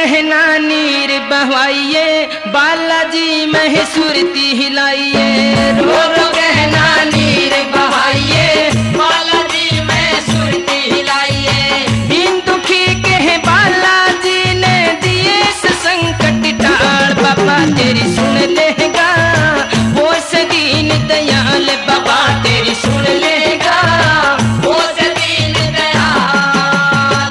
कहना नीर बहवाइए, बालाजी में सुरती हिलाइए। रो रो कहना नीर बहाइए, बालाजी में सुरती हिलाइए। दीन दुखी के बालाजी ने दिए से संकट टाल, बाबा तेरी सुन लेगा वो से दीन दयाल, बाबा तेरी सुन लेगा वो से दीन दयाल।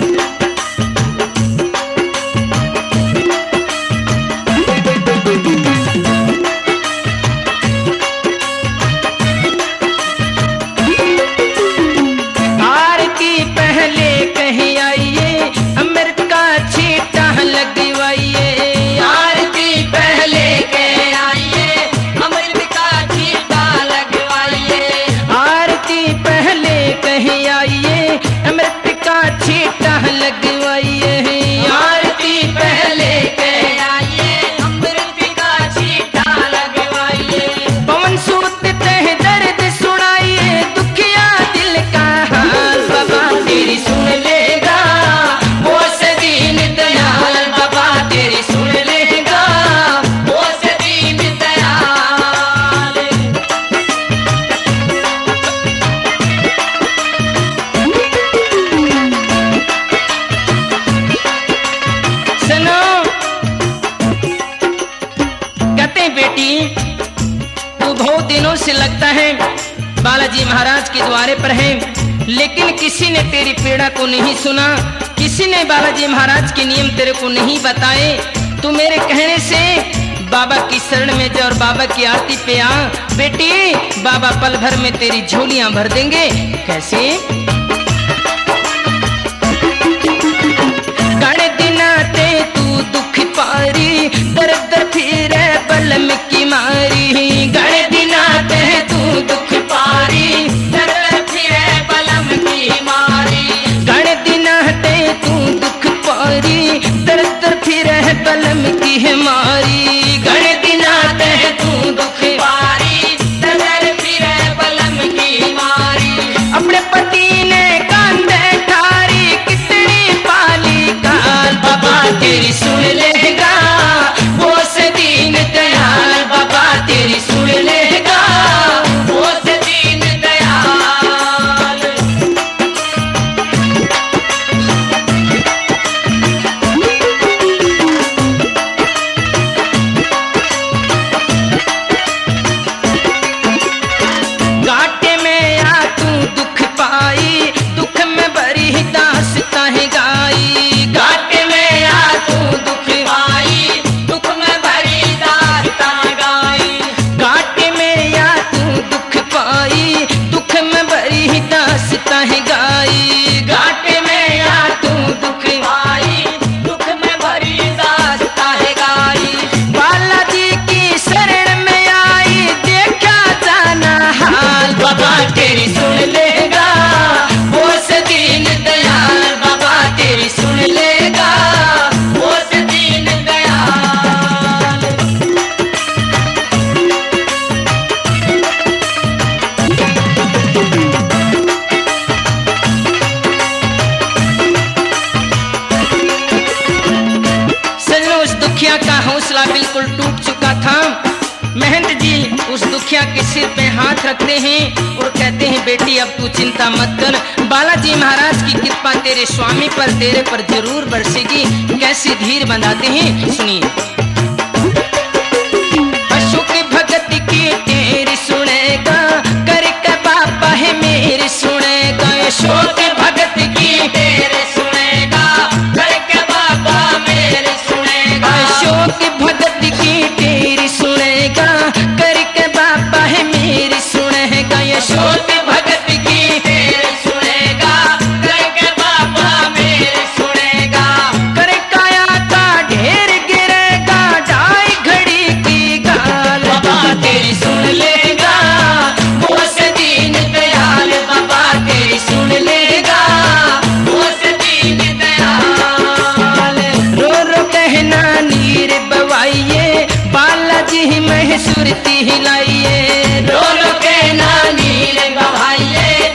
आरती पहले कहीं आइए, अमृत का छींटा लगवाइए। आरती पहले के आइए, अमृत का छींटा लगवाइए। आरती पहले कहीं आइए, अमृत का छींटा लगवाइए। आरती पहले के आइए, अमृत का छींटा लगवाइए। पवन सूत तह दर्द सुनाइए, दुखिया दिल का हाल, बाबा तेरी सुन लेगा वो से दीन दयाल, बाबा तेरी सुन लेगा वो से दीन दयाल। सुनो, कहते हैं बेटी तू बहुत दिनों से लगता है बालाजी महाराज के द्वारे पर है, लेकिन किसी ने तेरी पीड़ा को नहीं सुना, किसी ने बालाजी महाराज के नियम तेरे को नहीं बताए। तू मेरे कहने से बाबा की शरण में जा और बाबा की आरती पे आ बेटी, बाबा पल भर में तेरी झोलियां भर देंगे। कैसे? गण दिनाते तू दुख पारी, दर्द फिर बलम की मारी। गण दिनाते तू दुख पारी, दर्द फिरे बलम की मारी। गण दिनाते तू दुख पारी, दर्द फिर बलम की मारी। गण दिनाते तू दुख पारी, दर्द फिरे बलम की मारी। अपने पति ने कांधे ठारी, कितनी पाली काल, बाबा तेरी सुन लेगा वो से दीन दयाल, बाबा तेरी सुन लेगा वो से दीन दयाल। घाटे में आ तू दुख पाई, दुख में भरी दास्तां है गाई। घाटे में आ तू दुख पाई, दुख में भरी दास्तां गाई। घाटे में आ तू दुख पाई, दुख में भरी दास्तां है गाई। घाटे में आ तू दुख पाई, दुख में भरी दास्तां गाई। बालाजी की शरण में आई, देखा जाना हाल, बाबा तेरी सुन लेगा वो से दीन दयाल, बाबा तेरी सुन लेगा वो से दीन दयाल। सजनों, उस दुखिया का हौसला बिल्कुल टूट चुका था। महंत जी उस दुखिया के सिर पे हाथ रखते हैं और कहते हैं बेटी अब तू चिंता मत कर, बालाजी महाराज की कृपा तेरे स्वामी पर, तेरे पर जरूर बरसेगी। कैसे धीर बंधाते हैं सुनिए। अशोक भगत की तेरी सुनेगा, करके बाबा है मेरी सुनेगा। अशोक भगत की तेरे सुनेगा, करके बाबा मेरे सुनेगा। अशोक भगत की तेरी सुनेगा, करके बाबा है मेरी सुनेगा। अशोक भगत की तेरे सुनेगा, करके बाबा मेरे सुनेगा। कर काया का ढेर गिरेगा, ढाई घड़ी की गाल, बाबा तेरी सुन लेगा वो से दीन दयाल, बाबा तेरी सुन लेगा वो से दीन दयाल। रो रो कहना नीर बवाइए, बालाजी में सुरती हिलाइए। रो रो कहना नीर बहाइए,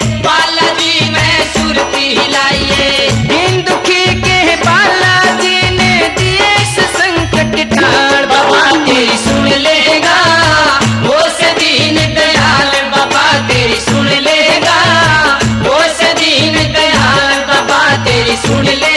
बालाजी में सुरती हिलाइए। दीन दुखी के बालाजी ने सुन ले